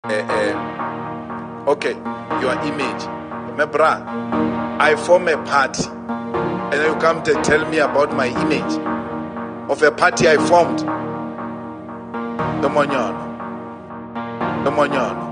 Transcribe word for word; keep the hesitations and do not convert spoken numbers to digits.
uh, uh, okay, your image. My brother, I form a party, and then you come to tell me about my image of a party I formed. The Monyano. The Monyano.